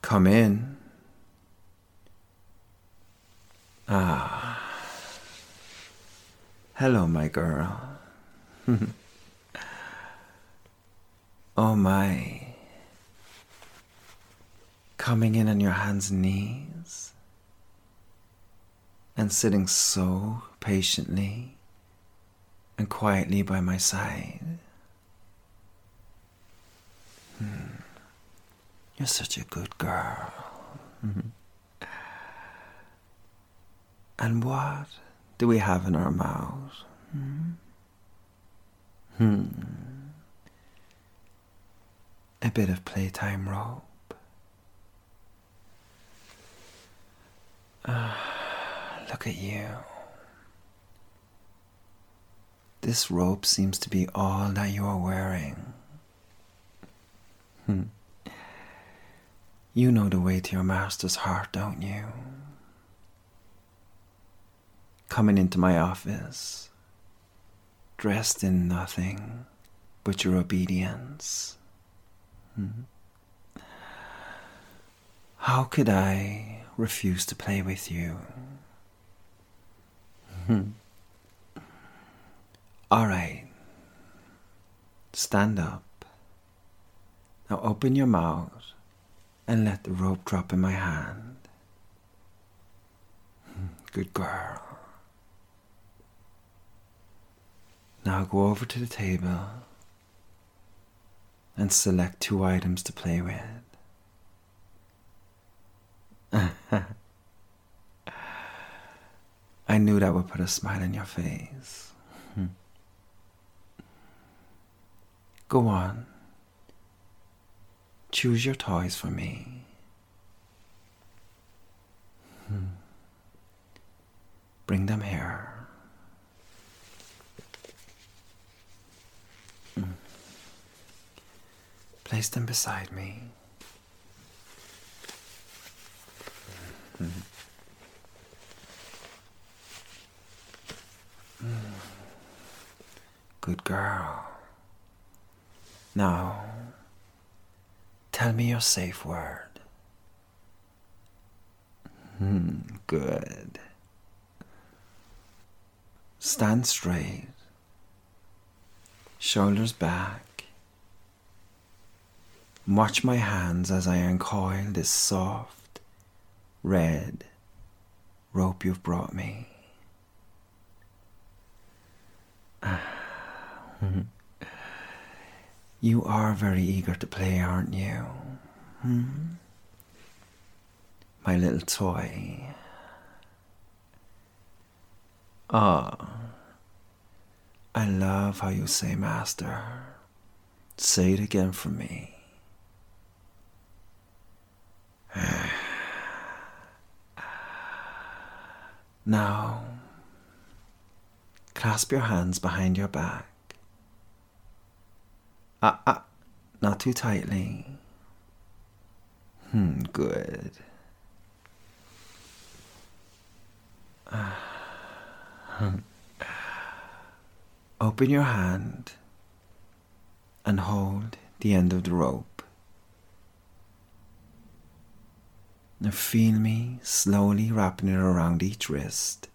Come in. Ah. Hello, my girl. Oh my. Coming in on your hands and knees and sitting so patiently and quietly by my side. You're such a good girl. And what do we have in our mouths? A bit of playtime rope. Look at you. This rope seems to be all that you are wearing. You know the way to your master's heart, don't you? Coming into my office, dressed in nothing but your obedience. How could I refuse to play with you? All right, stand up. Now open your mouth and let the rope drop in my hand. Good girl. Now go over to the table and select 2 items to play with. I knew that would put a smile on your face. Go on. Choose your toys for me. Bring them here. Place them beside me. Good girl. Now, tell me your safe word. Good. Stand straight. Shoulders back. Watch my hands as I uncoil this soft, red rope you've brought me. You are very eager to play, aren't you? My little toy. Ah, I love how you say master. Say it again for me. Now, clasp your hands behind your back. Not too tightly. Good. Open your hand and hold the end of the rope. Now feel me slowly wrapping it around each wrist,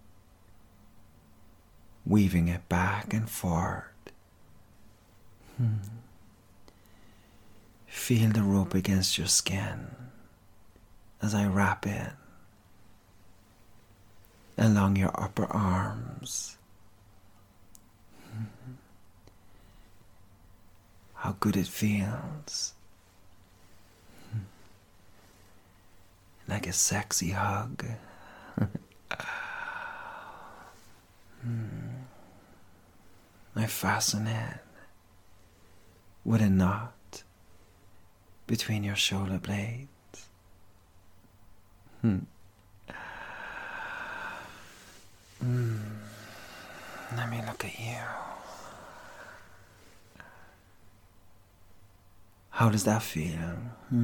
weaving it back and forth. Feel the rope against your skin as I wrap it along your upper arms. How good it feels. Like a sexy hug. I fasten it with a knot between your shoulder blades. Let me look at you. How does that feel?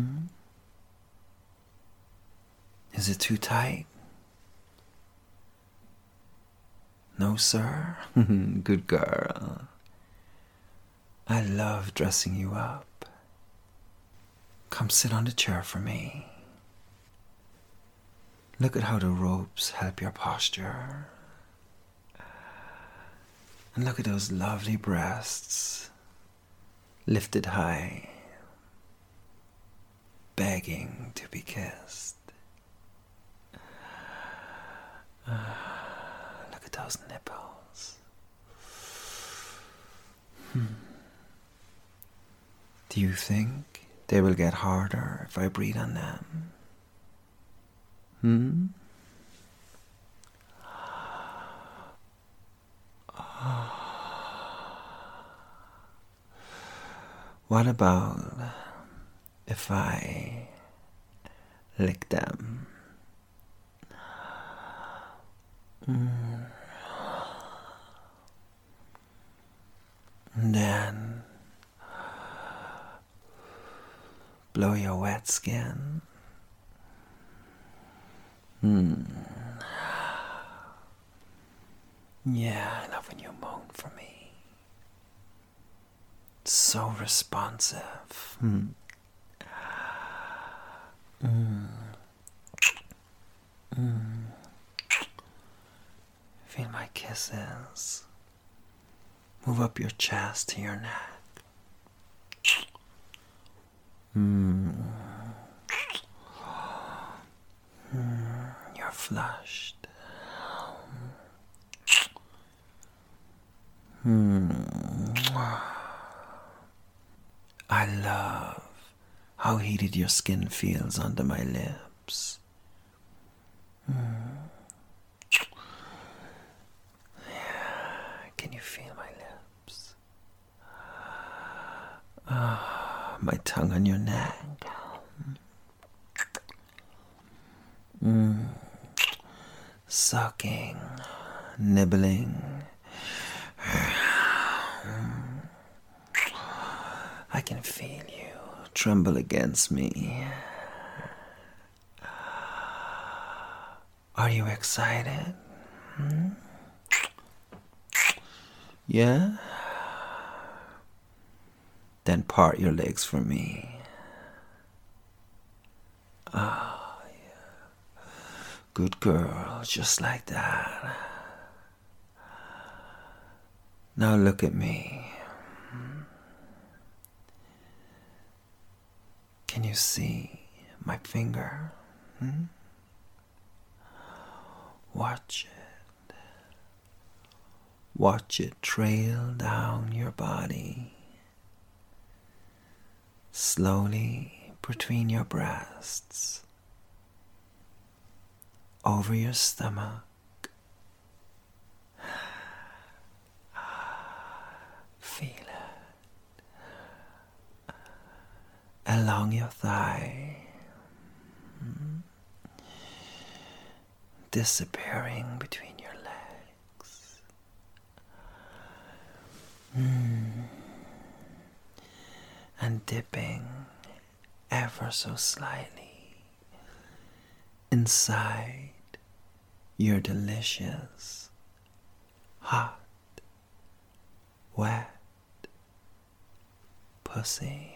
Is it too tight? No, sir? Good girl. I love dressing you up. Come sit on the chair for me. Look at how the ropes help your posture. And look at those lovely breasts, lifted high, begging to be kissed. Look at those nipples. Do you think they will get harder if I breathe on them? What about if I lick them? And then blow your wet skin. Yeah, I love when you moan for me. It's so responsive. Feel my kisses move up your chest to your neck. You're flushed. I love how heated your skin feels under my lips. Can you feel my lips? My tongue on your neck. Sucking, nibbling. I can feel you tremble against me. Are you excited? Yeah? Then part your legs for me. Good girl, just like that. Now look at me. Can you see my finger? Watch it. Watch it trail down your body, slowly between your breasts, over your stomach, feel it, along your thigh, disappearing between your legs, and dipping ever so slightly inside your delicious, hot, wet pussy.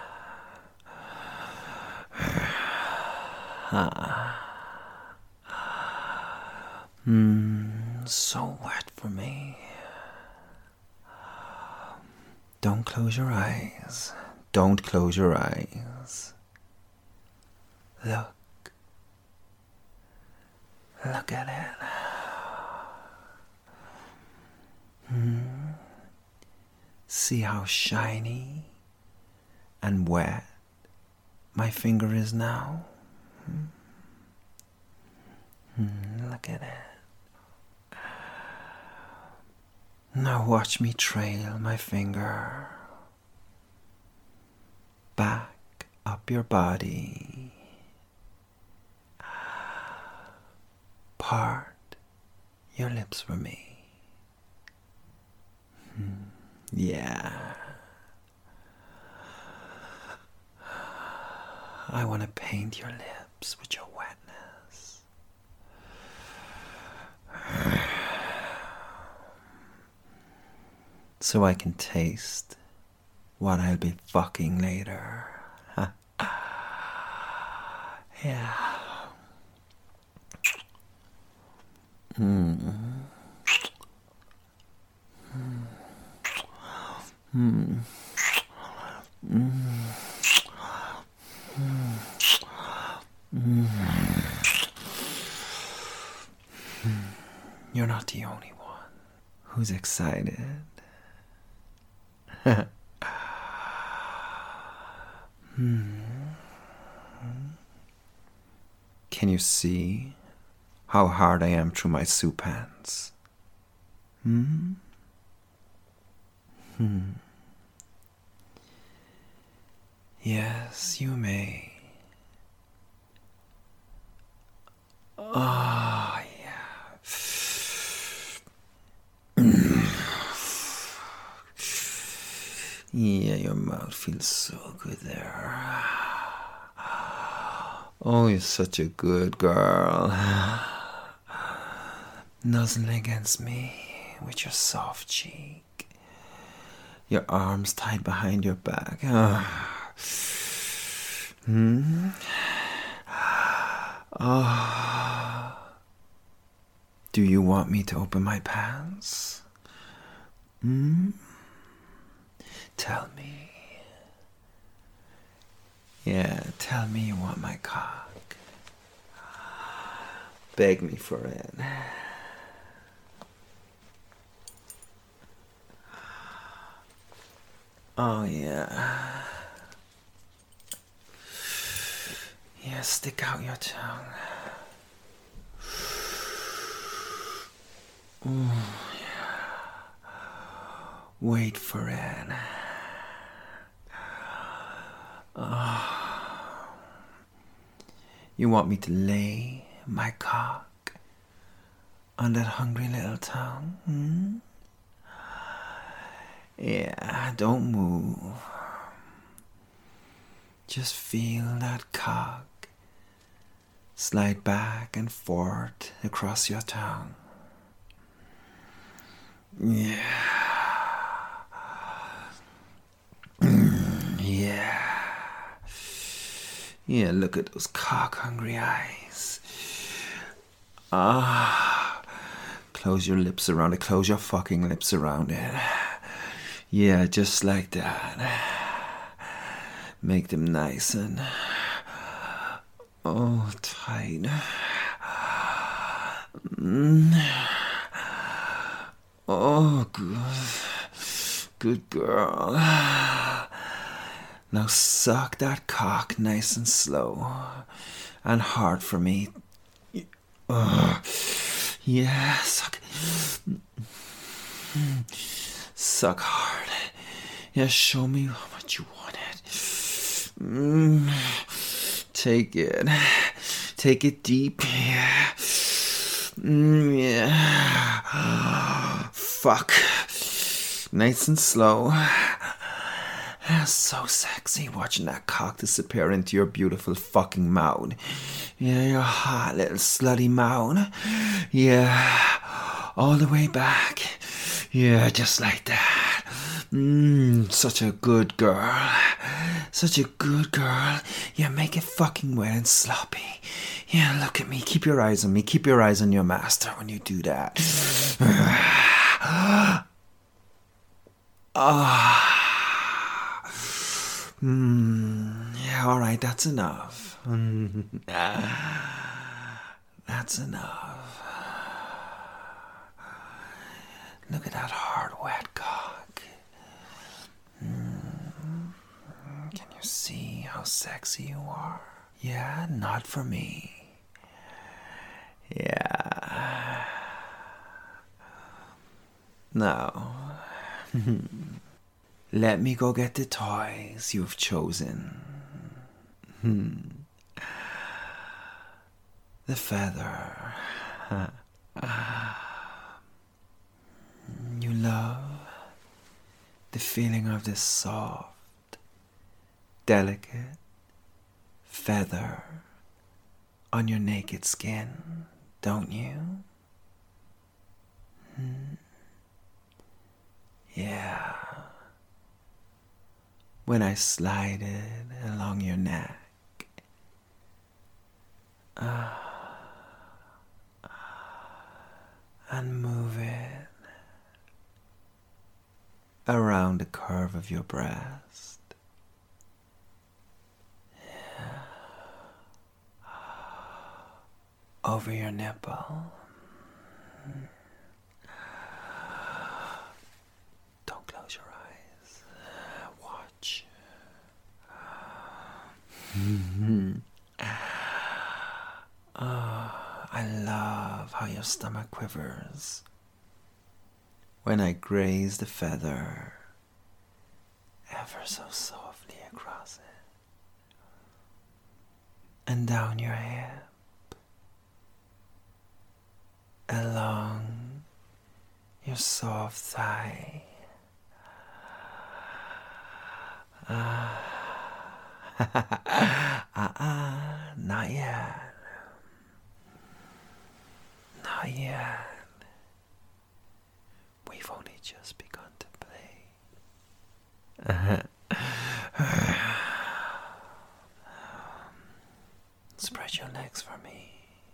So wet for me. Don't close your eyes. Don't close your eyes. Look. Look at it. See how shiny and wet my finger is now? Look at it. Now watch me trail my finger back up your body. Part your lips for me. Yeah. I want to paint your lips with your wetness. So I can taste what I'll be fucking later. Yeah. You're not the only one who's excited. Can you see how hard I am through my suit pants? Yes, you may. Oh, yeah. Yeah, your mouth feels so good there. Oh, you're such a good girl. Nuzzling against me with your soft cheek. Your arms tied behind your back. Do you want me to open my pants? Tell me. Yeah, tell me you want my cock. Beg me for it. Oh, yeah. Yeah, stick out your tongue. Ooh, yeah. Wait for it. You want me to lay my cock on that hungry little tongue? Yeah, don't move. Just feel that cock slide back and forth across your tongue. Yeah. Yeah. Yeah, look at those cock-hungry eyes. Close your lips around it. Close your fucking lips around it. Yeah, just like that. Make them nice and tight. Oh, good girl. Now suck that cock nice and slow and hard for me. Yeah, suck. Suck hard. Yeah, show me how much you want it. Take it. Take it deep. Yeah. Yeah. Fuck. Nice and slow. So sexy watching that cock disappear into your beautiful fucking mouth. Yeah, your hot little slutty mouth. Yeah, all the way back. Yeah, just like that. Such a good girl. Such a good girl. Yeah, make it fucking wet and sloppy. Yeah, look at me. Keep your eyes on me. Keep your eyes on your master when you do that. Yeah, alright, that's enough. That's enough. Look at that hard, wet cock. Can you see how sexy you are? Yeah, not for me. Yeah. No. Let me go get the toys you've chosen. The feather. You love the feeling of this soft, delicate feather on your naked skin, don't you? Yeah. When I slide it along your neck, And move it around the curve of your breast. Over your nipple. Don't close your eyes. Watch. I love how your stomach quivers when I graze the feather ever so softly across it and down your hip, along your soft thigh. Not yet. Not yet. We've only just begun to play. Spread your legs for me.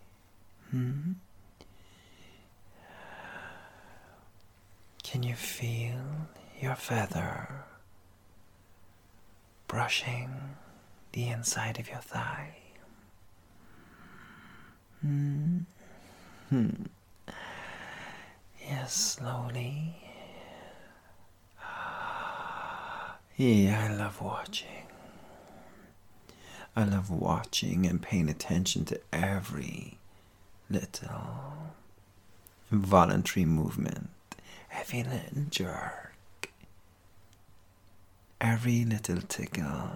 Can you feel your feather brushing the inside of your thigh? Yes, slowly. Yeah, I love watching. I love watching and paying attention to every little involuntary movement, every little jerk, every little tickle.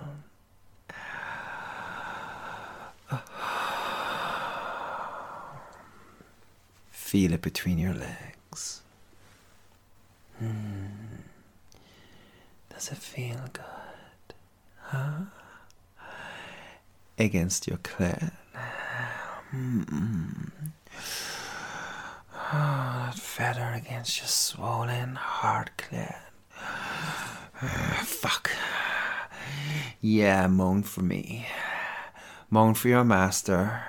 Feel it between your legs. Does it feel good? Huh? Against your clit. That feather against your swollen hard clit. Fuck. Yeah, moan for me. Moan for your master.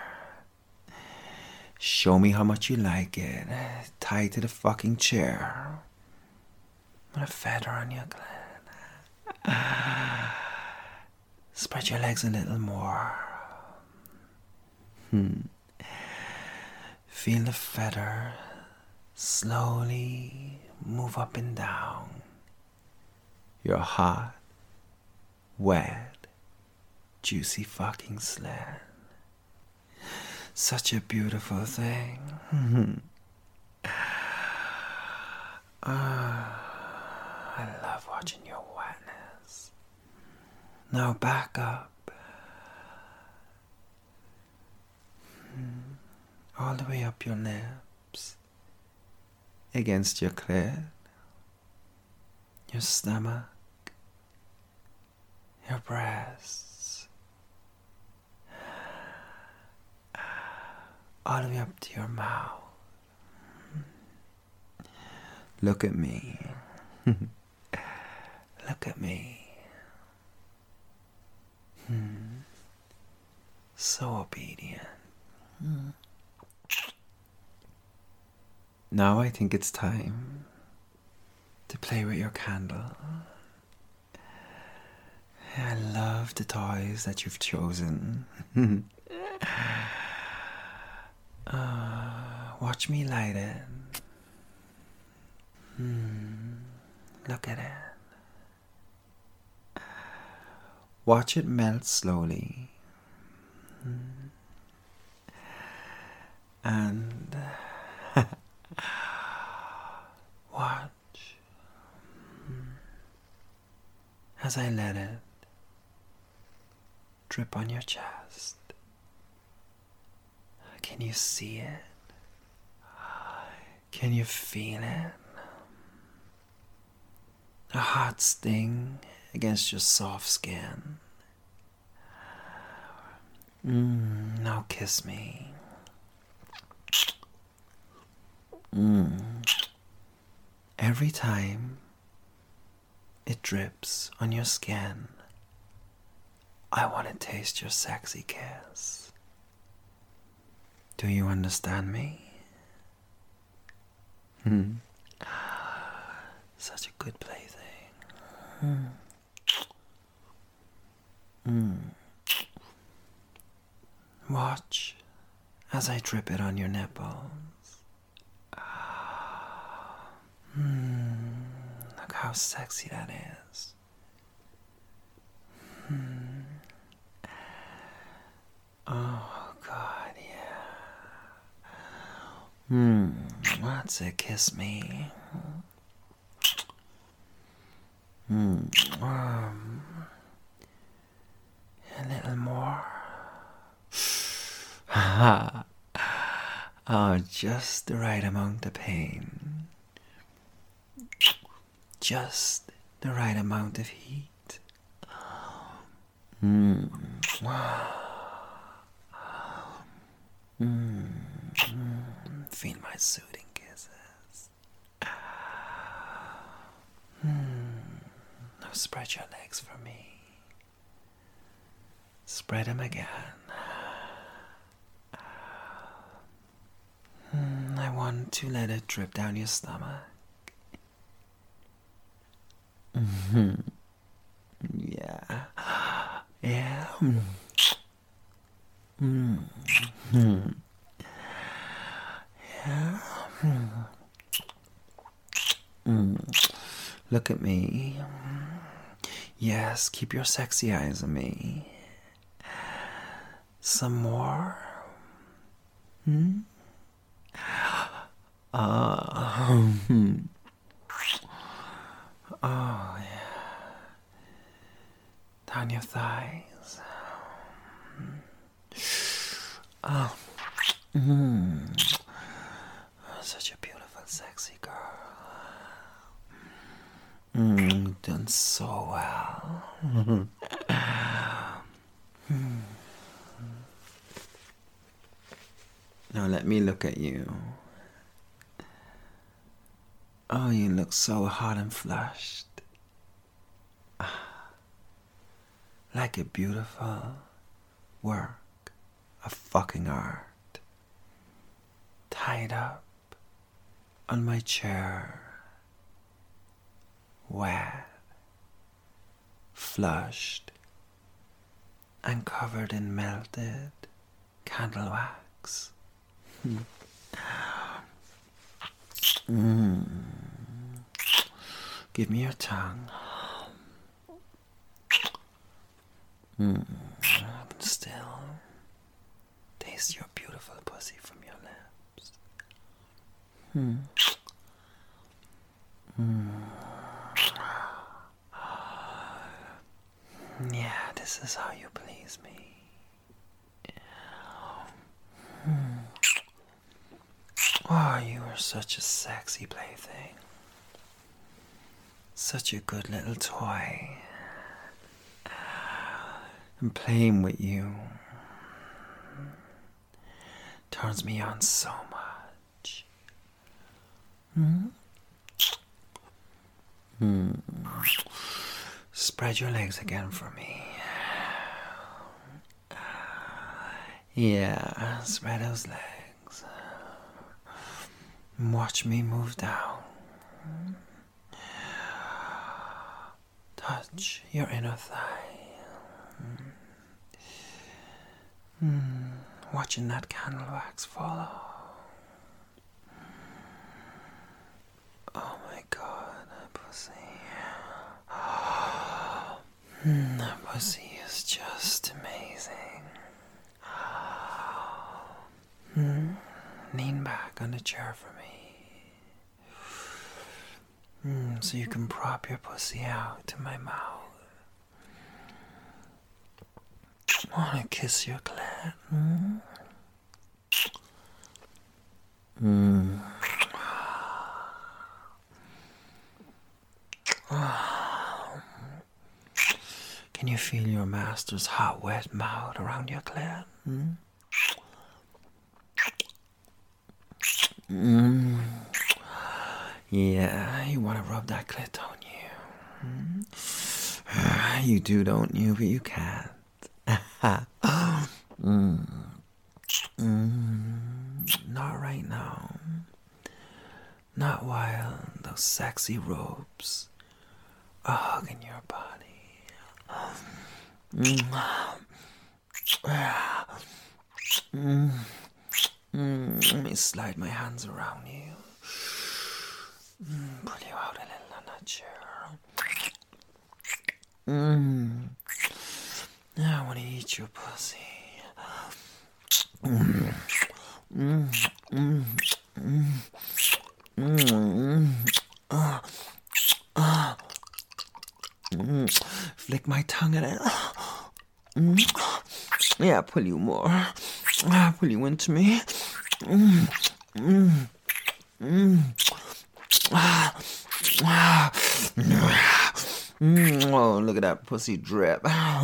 Show me how much you like it. Tie to the fucking chair. With a feather on your clit. Spread your legs a little more. Feel the feather slowly move up and down your hot, wet, juicy fucking slit. Such a beautiful thing. I love watching your wetness. Now back up. All the way up your lips. Against your clit. Your stomach. Your breasts. All the way up to your mouth. Look at me. Look at me. So obedient. Now I think it's time to play with your candle. I love the toys that you've chosen. Watch me light it. Look at it. Watch it melt slowly. And watch as I let it drip on your chest. Can you see it? Can you feel it? A hot sting against your soft skin. Now kiss me. Every time it drips on your skin, I want to taste your sexy kiss. Do you understand me? Hmm. Such a good plaything. Watch as I drip it on your nipples. Look how sexy that is. Oh, God, yeah. That's it, kiss me. A little more. Oh, just the right amount of pain. Just the right amount of heat. Feel my soothing kisses. Now spread your legs for me. Spread them again. I want to let it drip down your stomach. Yeah. Yeah. Yeah. Look at me. Yes, keep your sexy eyes on me. Some more? Oh, yeah. Down your thighs. Oh. Such a beautiful, sexy girl. Done so well. Now let me look at you. Oh, you look so hot and flushed. Like a beautiful work of fucking art. Tied up on my chair. Wet. Flushed. And covered in melted candle wax. Give me your tongue. Still, taste your beautiful pussy from your lips. Yeah, this is how you please me. Oh, you are such a sexy plaything. Such a good little toy. And playing with you turns me on so much. Spread your legs again for me. Yeah, spread those legs. Watch me move down. Touch your inner thigh. Watching that candle wax fall off. Oh my God, that pussy. That pussy is just amazing. Lean back on the chair for me. So you can prop your pussy out to my mouth. I want to kiss your clit. Can you feel your master's hot, wet mouth around your clit? Yeah, you want to rub that clit, don't you? You do, don't you? But you can't. Not while those sexy robes are hugging your body. Let me slide my hands around you. Pull you out a little on that chair. I want to eat your pussy. Flick my tongue at it. Yeah, pull you more. Pull you into me. Oh, look at that pussy drip.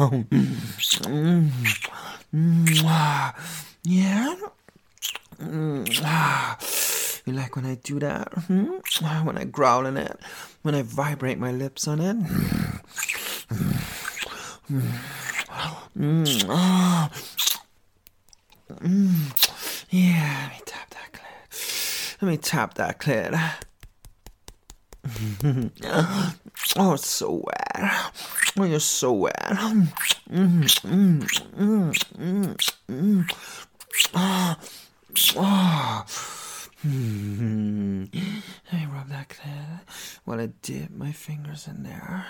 Yeah? You like when I do that? When I growl in it? When I vibrate my lips on it? Yeah, let me tap that clit. Let me tap that clit. Oh, it's so wet. Oh, you're so wet. Let me rub that clit while I dip my fingers in there.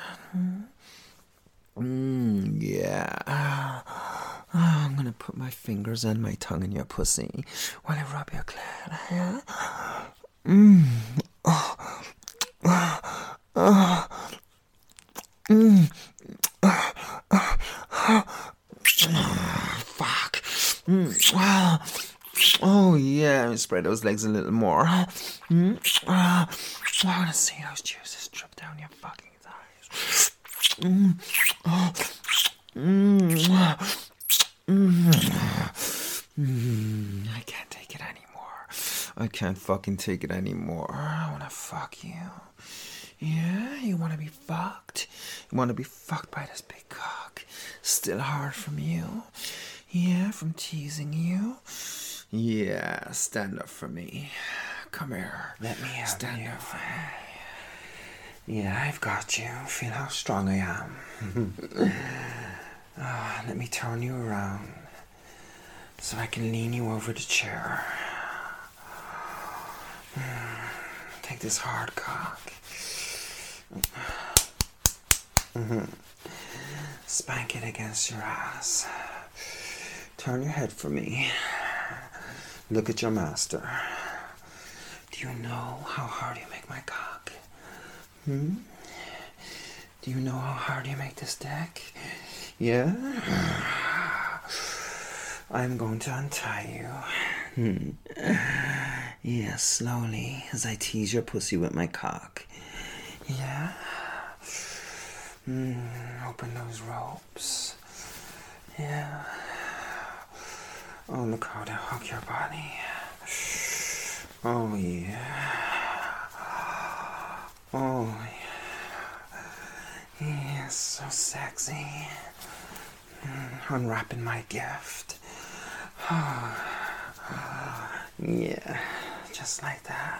Yeah. I'm gonna put my fingers and my tongue in your pussy while I rub your clit. Yeah? Fuck. Oh yeah, let me spread those legs a little more. I wanna see those juices drip down your fucking thighs. I can't take it anymore. I can't fucking take it anymore. I wanna fuck you. Yeah, you wanna be fucked? You wanna be fucked by this big cock? Still hard from you? Yeah, from teasing you? Yeah, stand up for me. Come here. Let me have stand you. Up for me. Yeah, I've got you. Feel how strong I am. Let me turn you around so I can lean you over the chair. Take this hard cock. Spank it against your ass. Turn your head for me. Look at your master. Do you know how hard you make my cock? Do you know how hard you make this dick? Yeah? I'm going to untie you. Yeah, slowly, as I tease your pussy with my cock. Yeah? Open those ropes. Yeah. Oh, look how they hug your body. Oh, yeah. Oh, yeah. Yeah, so sexy. Unwrapping my gift. Yeah, just like that.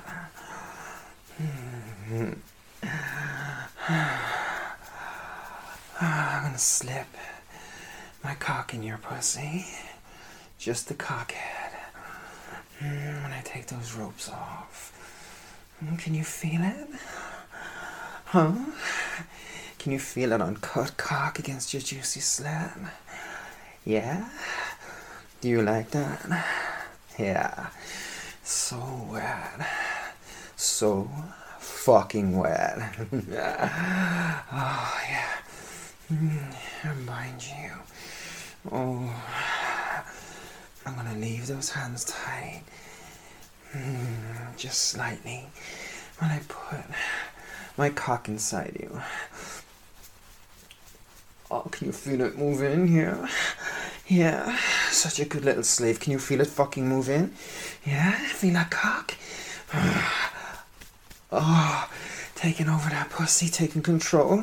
I'm gonna slip my cock in your pussy. Just the cock head. When I take those ropes off. Can you feel it? Huh? Can you feel it uncut cock against your juicy slit? Yeah? Do you like that? Yeah. So wet. So fucking wet. Oh, yeah. Remind you. Oh, I'm gonna leave those hands tight. Just slightly. When I put my cock inside you. Oh, can you feel it moving here? Yeah, such a good little slave. Can you feel it fucking moving? Yeah, feel that cock? Oh, taking over that pussy, taking control.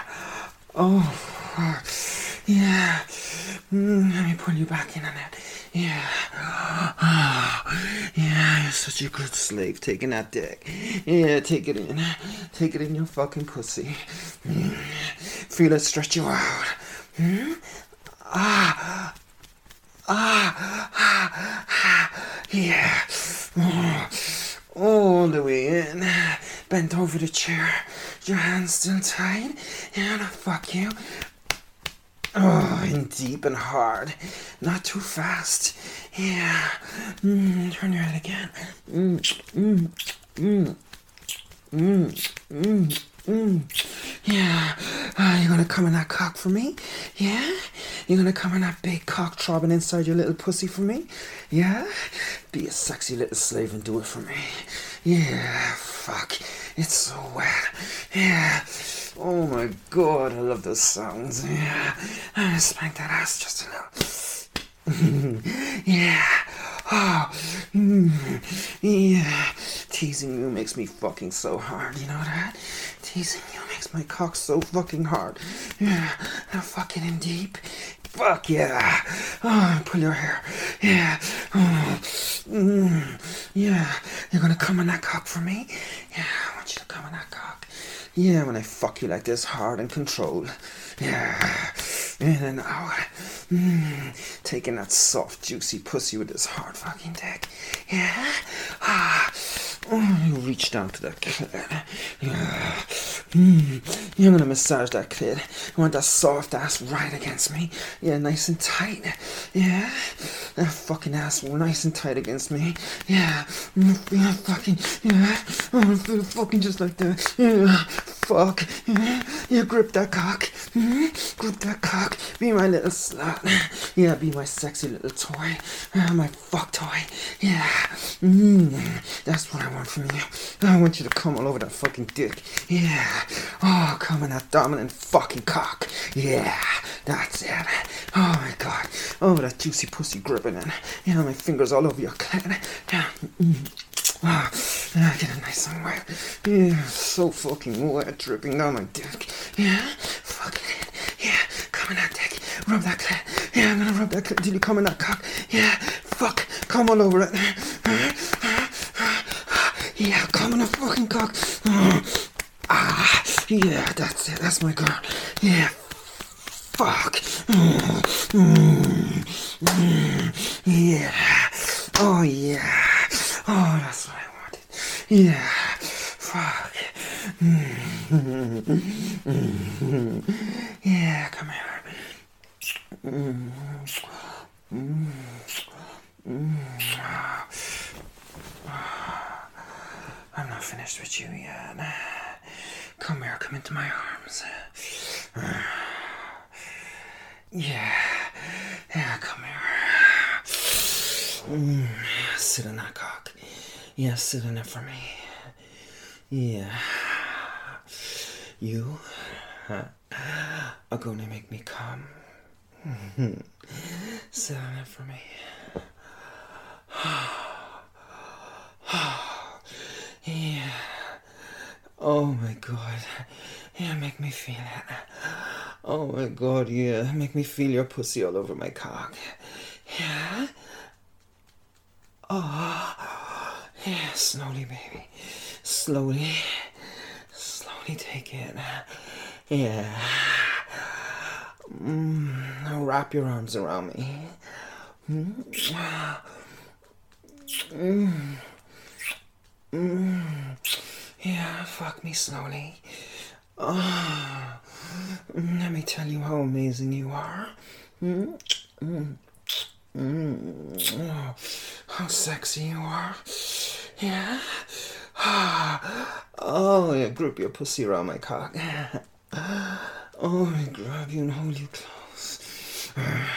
Oh, yeah. Let me pull you back in on it. Yeah. Yeah, you're such a good slave taking that dick. Yeah, take it in. Take it in your fucking pussy. Feel it stretch you out. Yeah. All the way in. Bent over the chair. Your hands still tight. Yeah, I'll fuck you. Oh, and deep and hard. Not too fast. Yeah. Turn your head again. Yeah. You gonna come in that cock for me? Yeah? You gonna come in that big cock throbbing inside your little pussy for me? Yeah? Be a sexy little slave and do it for me. Yeah, fuck. It's so wet. Yeah. Oh my god, I love those sounds. Yeah. I spank that ass just a little. Yeah. Oh. Yeah. Teasing you makes me fucking so hard, you know that? Teasing you makes my cock so fucking hard. Yeah. I'll fuck it in deep. Fuck yeah. Oh, pull your hair. Yeah. Oh. Yeah. You're gonna come on that cock for me? Yeah, I want you to come on that cock. Yeah, when I fuck you like this, hard and controlled. Yeah. In and out. Taking that soft, juicy pussy with this hard fucking dick. Yeah. You reach down to that clit. Yeah. You're gonna massage that clit. You want that soft ass right against me. Yeah, nice and tight. Yeah. That fucking ass nice and tight against me. Yeah. Yeah, fucking. Yeah. I feel fucking just like that. Yeah. Fuck. Yeah, grip that cock. Grip that cock. Be my little slut. Yeah, be my sexy little toy. My fuck toy. Yeah. That's what I want from you. I want you to come all over that fucking dick. Yeah. Oh, come on that dominant fucking cock. Yeah. That's it. Oh my god. Oh, that juicy pussy gripping in. Yeah, my fingers all over your clit. Yeah. Get it nice and wet. Yeah, so fucking wet, dripping down my dick. Yeah, fuck it. Yeah, come in that dick. Rub that clit. Yeah, I'm gonna rub that clit till you come in that cock. Yeah, fuck, come all over it. Yeah, come in the fucking cock. Yeah, that's it. That's my girl. Yeah, fuck. Yeah. Oh yeah. Oh, that's what I wanted. Yeah. Fuck. Yeah, come here. I'm not finished with you yet. Come here, come into my arms. Yeah. Yeah, come here. Sit on that cock. Yeah, sit on it for me. Yeah. You are going to make me come. Sit on it for me. Yeah. Oh my god. Yeah, make me feel it. Oh my god, yeah. Make me feel your pussy all over my cock. Yeah. Oh, yeah, slowly, baby. Slowly. Slowly take it. Yeah. Now wrap your arms around me. Yeah, fuck me slowly. Oh, let me tell you how amazing you are. Oh, how sexy you are. Yeah. Oh, yeah, grip your pussy around my cock. Oh, I grab you and hold you close.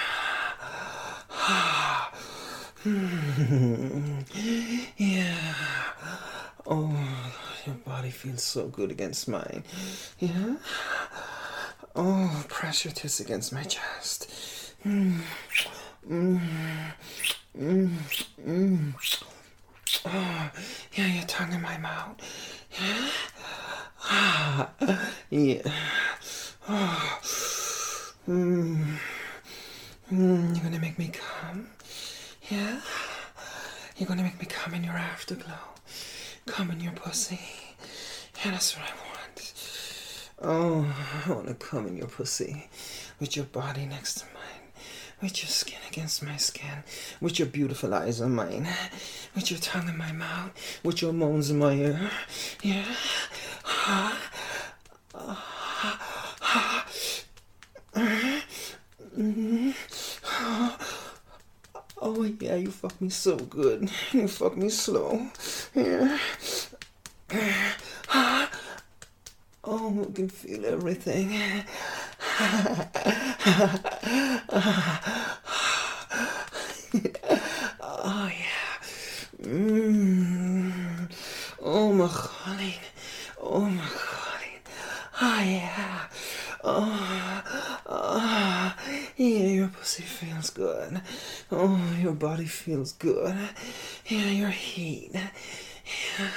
Yeah. Oh, your body feels so good against mine. Yeah. Oh, press your tits against my chest. Oh, yeah, your tongue in my mouth. Yeah. Yeah. Oh. You're gonna make me come. Yeah? You're gonna make me come in your afterglow. Come in your pussy. Yeah, that's what I want. Oh, I wanna come in your pussy. With your body next to mine. With your skin against my skin. With your beautiful eyes on mine. With your tongue in my mouth. With your moans in my ear. Yeah? Oh yeah, you fuck me so good. You fuck me slow. Yeah. Oh, I can feel everything. Oh yeah. Oh my Colleen. Oh my Colleen. Oh yeah. Yeah, your pussy feels good. Oh, your body feels good. Yeah, your heat. Yeah.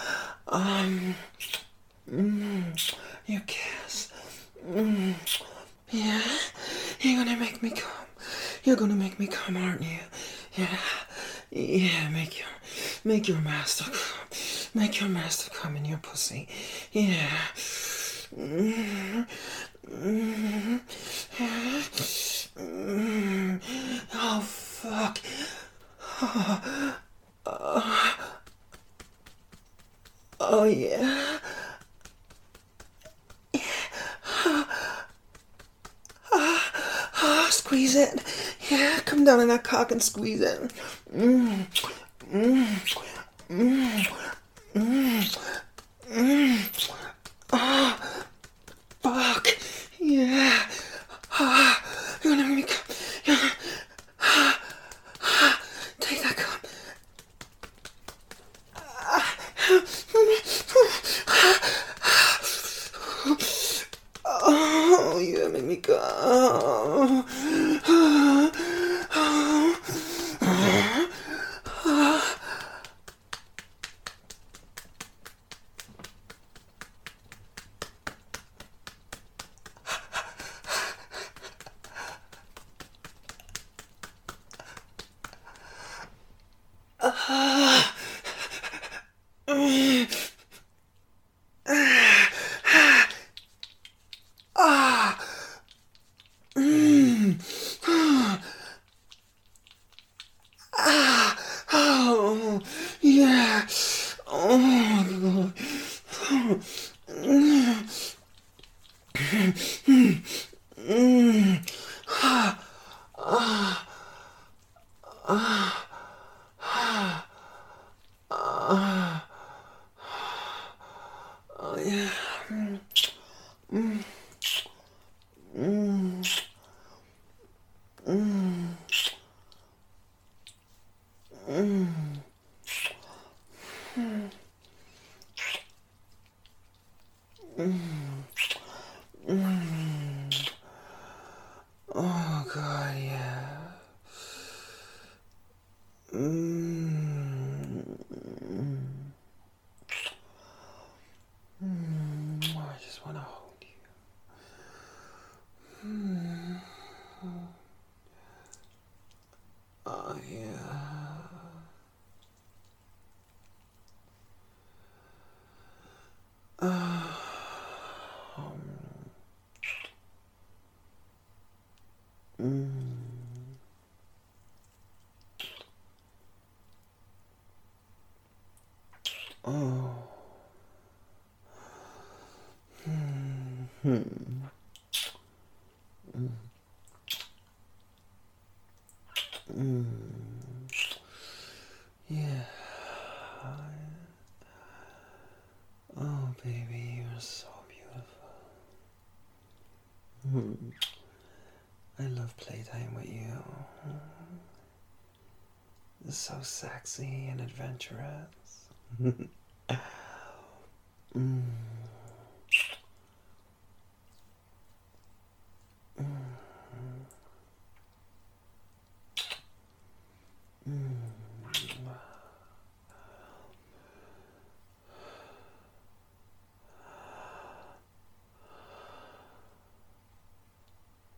Your kiss. Yeah, you're gonna make me come. You're gonna make me come, aren't you? Yeah, yeah. Make your master come. Make your master come in your pussy. Yeah. Oh fuck. Oh yeah. Oh, squeeze it. Yeah, come down in that cock and squeeze it. Fuck. Yeah. You're gonna make me come. Take that cum. Oh, you gonna make me come. Oh, yeah. Oh, oh yeah. Oh god, yeah. I just want to hold you. Oh yeah. Oh. Yeah. Oh, baby, you're so beautiful. I love playtime with you. It's so sexy and adventurous.